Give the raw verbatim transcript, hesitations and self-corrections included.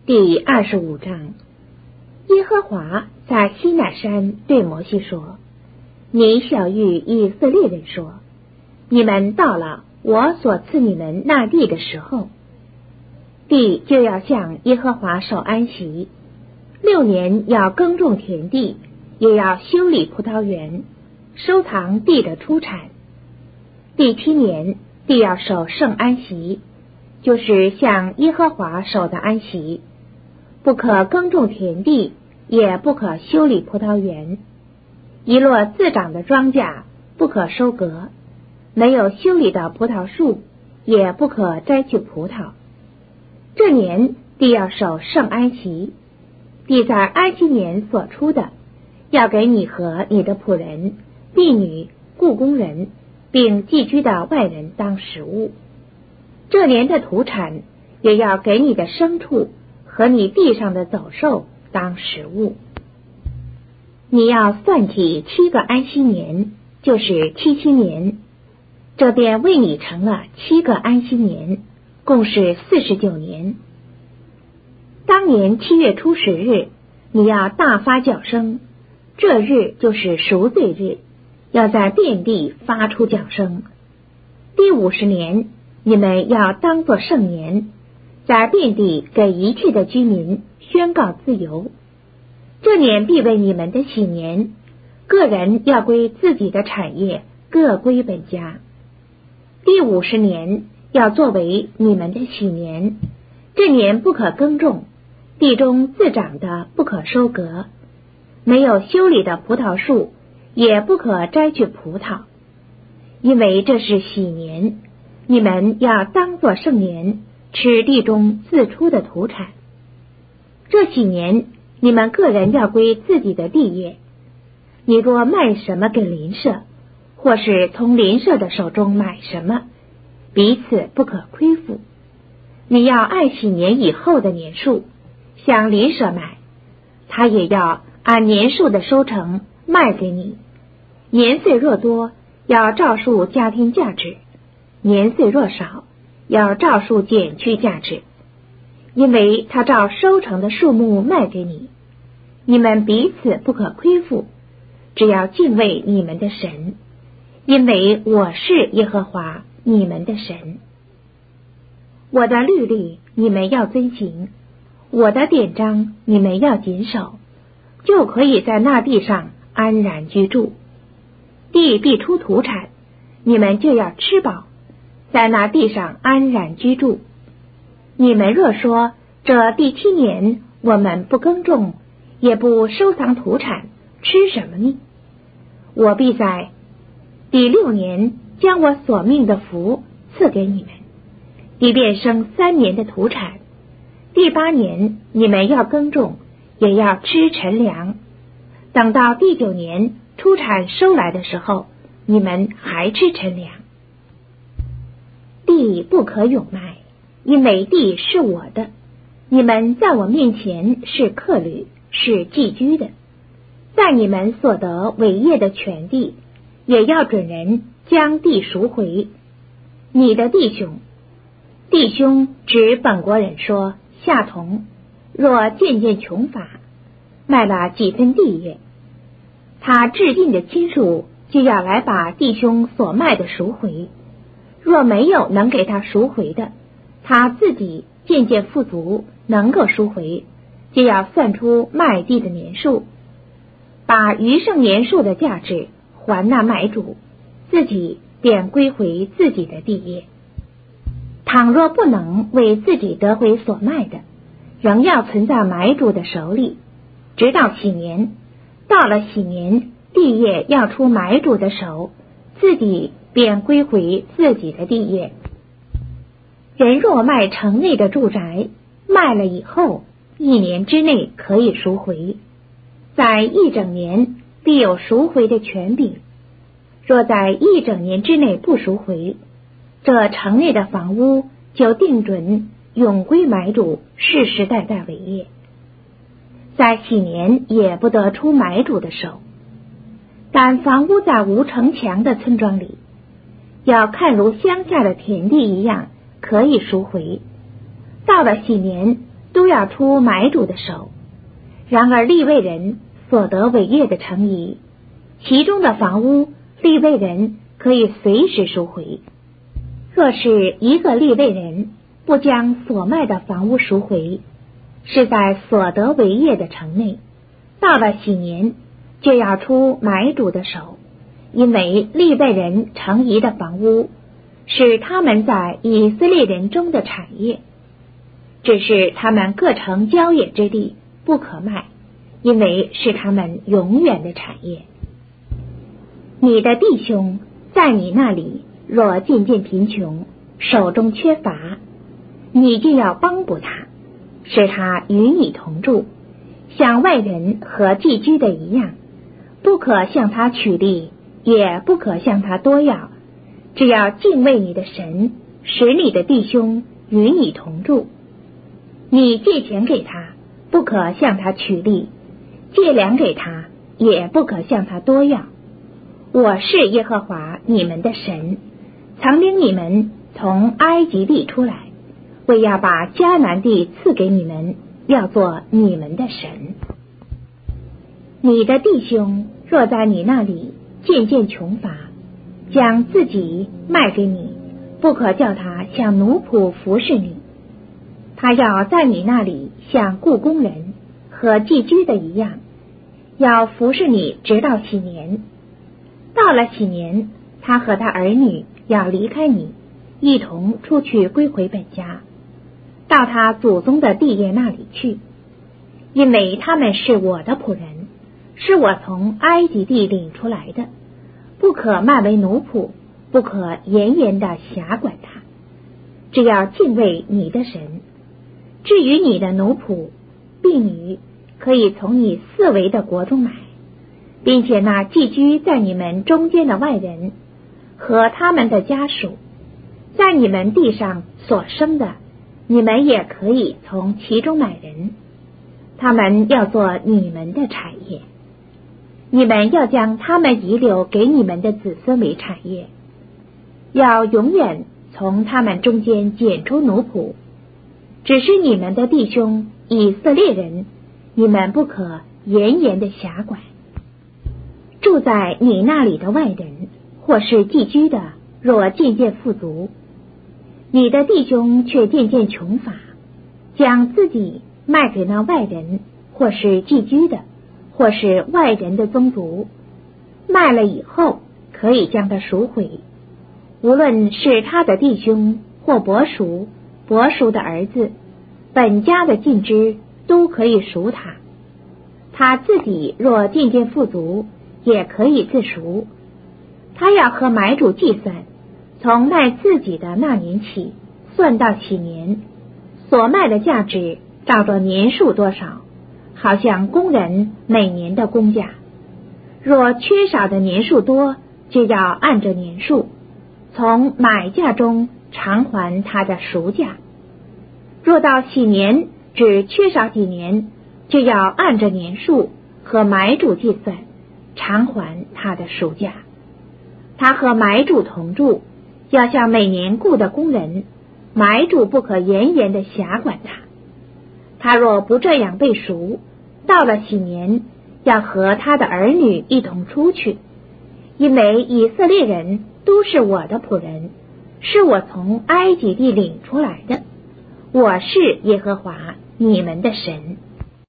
第二十五章，耶和华在西乃山对摩西说：你晓谕以色列人说，你们到了我所赐你们那地的时候，地就要向耶和华守安息，六年要耕种田地，也要修理葡萄园，收藏地的出产。第七年，地要守圣安息，就是向耶和华守的安息，不可耕种田地，也不可修理葡萄园。一落自长的庄稼不可收割，没有修理的葡萄树也不可摘去葡萄。这年地要守圣安息，地在安息年所出的，要给你和你的仆人、婢女、雇工人，并寄居的外人当食物。这年的土产也要给你的牲畜和你地上的走兽当食物。你要算起七个安息年，就是七七年，这便为你成了七个安息年，共是四十九年。当年七月初十日，你要大发叫声，这日就是赎罪日，要在遍地发出叫声。第五十年，你们要当作圣年，在遍地给一切的居民宣告自由。这年必为你们的喜年，个人要归自己的产业，各归本家。第五十年要作为你们的喜年，这年不可耕种，地中自长的不可收割，没有修理的葡萄树也不可摘去葡萄，因为这是喜年，你们要当作圣年，吃地中自出的土产。这喜年你们个人要归自己的地业，你若卖什么给邻舍，或是从邻舍的手中买什么，彼此不可亏负。你要按喜年以后的年数向邻舍买，他也要按年数的收成卖给你。年岁若多，要照数加添价值；年岁若少，要照数减去价值。因为他照收成的数目卖给你，你们彼此不可亏负，只要敬畏你们的神，因为我是耶和华你们的神。我的律例你们要遵行，我的典章你们要谨守，就可以在那地上安然居住。地必出土产，你们就要吃饱，在那地上安然居住。你们若说，这第七年我们不耕种，也不收藏土产，吃什么呢？我必在第六年将我所命的福赐给你们，地便生三年的土产。第八年你们要耕种，也要吃陈粮。等到第九年出产收来的时候，你们还吃陈粮。地不可永卖，因为地是我的，你们在我面前是客旅，是寄居的。在你们所得为业的全地，也要准人将地赎回。你的弟兄，弟兄指本国人说，下同若渐渐穷乏，卖了几分地业，他至近的亲属就要来把弟兄所卖的赎回。若没有能给他赎回的，他自己渐渐富足，能够赎回，就要算出卖地的年数，把余剩年数的价值还那买主，自己便归回自己的地业。倘若不能为自己得回所卖的，仍要存在买主的手里，直到喜年。到了喜年，地业要出买主的手，自己便归回自己的地业。人若卖城内的住宅，卖了以后，一年之内可以赎回，在一整年必有赎回的权柄。若在一整年之内不赎回，这城内的房屋就定准永归买主，世世代代为业。在喜年也不得出买主的手。但房屋在无城墙的村庄里，要看如乡下的田地一样，可以赎回。到了喜年，都要出买主的手。然而利未人所得为业的城邑，其中的房屋，利未人可以随时赎回。若是一个利未人不将所卖的房屋赎回，是在所得为业的城内，到了喜年就要出买主的手，因为利未人城邑的房屋是他们在以色列人中的产业，只是他们各城郊野之地不可卖，因为是他们永远的产业。你的弟兄在你那里若渐渐贫穷，手中缺乏，你就要帮补他，使他与你同住，像外人和寄居的一样，不可向他取利，也不可向他多要，只要敬畏你的神，使你的弟兄与你同住。你借钱给他，不可向他取利，借粮给他，也不可向他多要。我是耶和华你们的神，曾领你们从埃及地出来，为要把迦南地赐给你们，要做你们的神。你的弟兄若在你那里渐渐穷乏，将自己卖给你，不可叫他像奴仆服侍你，他要在你那里像雇工人和寄居的一样，要服侍你直到喜年。到了喜年，他和他儿女要离开你，一同出去归回本家，到他祖宗的地业那里去，因为他们是我的仆人，是我从埃及地领出来的，不可卖为奴仆，不可严严的辖管他，只要敬畏你的神。至于你的奴仆婢女，可以从你四围的国中买，并且那寄居在你们中间的外人和他们的家属，在你们地上所生的，你们也可以从其中买人，他们要做你们的产业。你们要将他们遗留给你们的子孙为产业，要永远从他们中间拣出奴仆。只是你们的弟兄以色列人，你们不可严严的辖管。住在你那里的外人或是寄居的，若渐渐富足，你的弟兄却渐渐穷乏，将自己卖给那外人或是寄居的，或是外人的宗族，卖了以后可以将他赎回，无论是他的弟兄或伯叔、伯叔的儿子，本家的近支都可以赎他。他自己若渐渐富足，也可以自赎。他要和买主计算，从卖自己的那年起，算到喜年，所卖的价值照着年数多少，好像工人每年的工价。若缺少的年数多，就要按着年数，从买价中偿还他的赎价。若到喜年只缺少几年，就要按着年数和买主计算，偿还他的赎价。他和买主同住，要像每年雇的工人，买主不可严严的辖管他。他若不这样被赎，到了喜年，要和他的儿女一同出去，因为以色列人都是我的仆人，是我从埃及地领出来的。我是耶和华你们的神。